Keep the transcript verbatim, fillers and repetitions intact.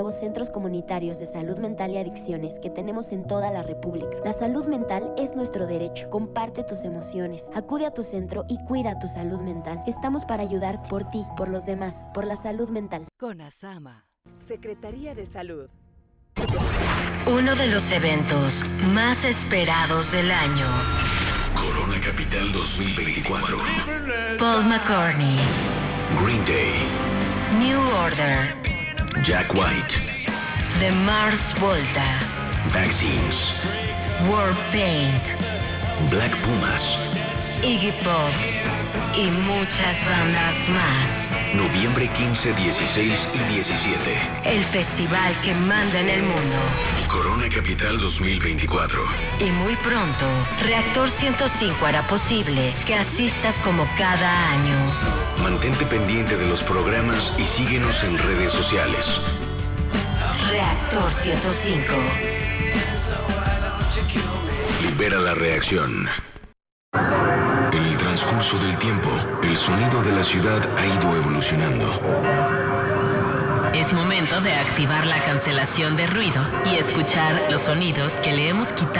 Nuevos centros comunitarios de salud mental y adicciones que tenemos en toda la República. La salud mental es nuestro derecho. Comparte tus emociones, acude a tu centro y cuida tu salud mental. Estamos para ayudar por ti, por los demás, por la salud mental. CONASAMA, Secretaría de Salud. Uno de los eventos más esperados del año. Corona Capital dos mil veinticuatro. Paul McCartney. Green Day. New Order. Jack White. The Mars Volta. Vaccines. Warpaint. Black Pumas. Iggy Pop. Y muchas bandas más. Noviembre quince, dieciséis y diecisiete. El festival que manda en el mundo. Corona Capital dos mil veinticuatro. Y muy pronto, Reactor ciento cinco hará posible que asistas como cada año. Mantente pendiente de los programas y síguenos en redes sociales. Reactor ciento cinco. Libera la reacción. En el transcurso del tiempo, el sonido de la ciudad ha ido evolucionando. Es momento de activar la cancelación de ruido y escuchar los sonidos que le hemos quitado